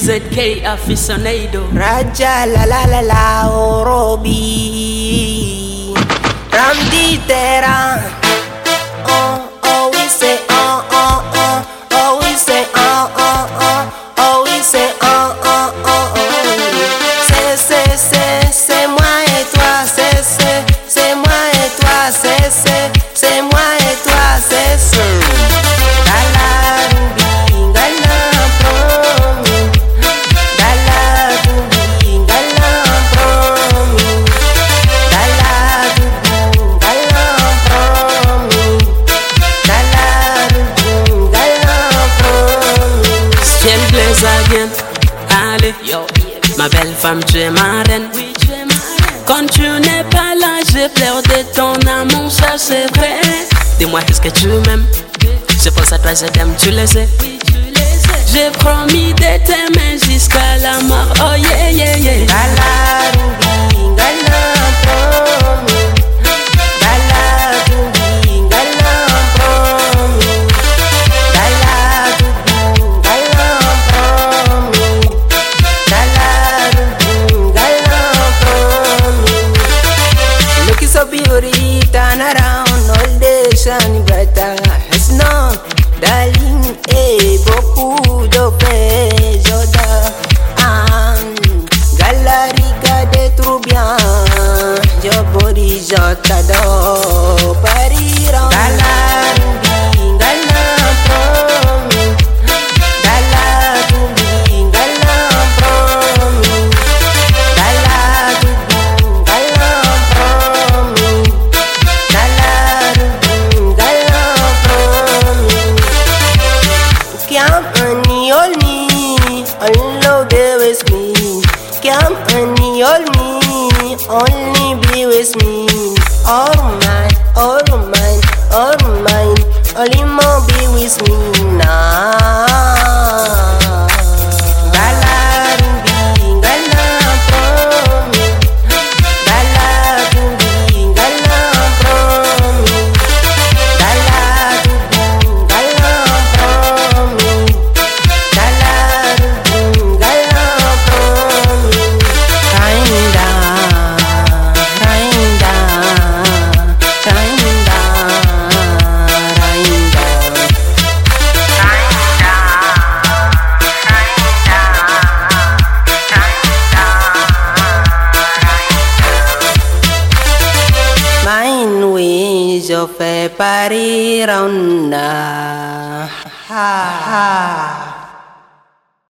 ZK aficionado. Raja la la la la Orobi Ramdi Tera. Oh oh we say oh oh oh. Oh we say oh oh oh. Oh we say oh oh oh oh. C'est moi et toi. C'est moi et toi. C'est moi et toi. C'est allez, ma belle femme, tu es ma reine. Quand tu n'es pas là, j'ai peur de ton amour, ça c'est vrai. Dis-moi, est-ce que tu m'aimes? Je pense à toi, je t'aime, tu le sais. J'ai promis de t'aimer jusqu'à la mort. Oh yeah, yeah, yeah. So beauty, turn around, all day shiny brighter. It's not, darling, beaucoup de paix, Joda. Galerie, regarde trop bien. Your body, je t'adore. Paris, only be with me. All mine, all mine, all mine. Only more be with me now. Je fais Paris ronda. Ha ha.